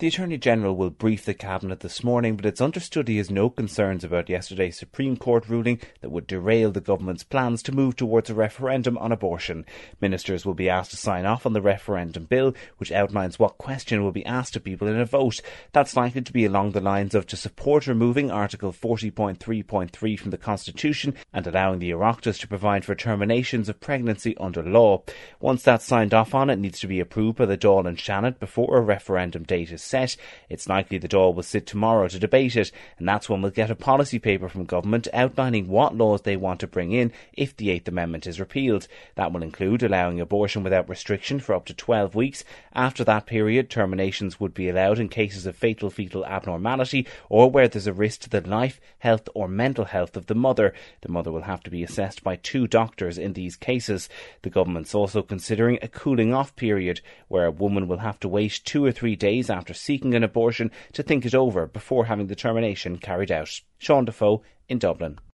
The Attorney-General will brief the Cabinet this morning, but it's understood he has no concerns about yesterday's Supreme Court ruling that would derail the government's plans to move towards a referendum on abortion. Ministers will be asked to sign off on the referendum bill, which outlines what question will be asked of people in a vote. That's likely to be along the lines of to support removing Article 40.3.3 from the Constitution and allowing the Oireachtas to provide for terminations of pregnancy under law. Once that's signed off on, it needs to be approved by the Dáil and Seanad before a referendum date is set. It's likely the Dáil will sit tomorrow to debate it, and that's when we'll get a policy paper from government outlining what laws they want to bring in if the 8th Amendment is repealed. That will include allowing abortion without restriction for up to 12 weeks. After that period, terminations would be allowed in cases of fatal fetal abnormality or where there's a risk to the life, health or mental health of the mother. The mother will have to be assessed by 2 doctors in these cases. The government's also considering a cooling off period where a woman will have to wait 2 or 3 days after seeking an abortion to think it over before having the termination carried out. Sean Defoe in Dublin.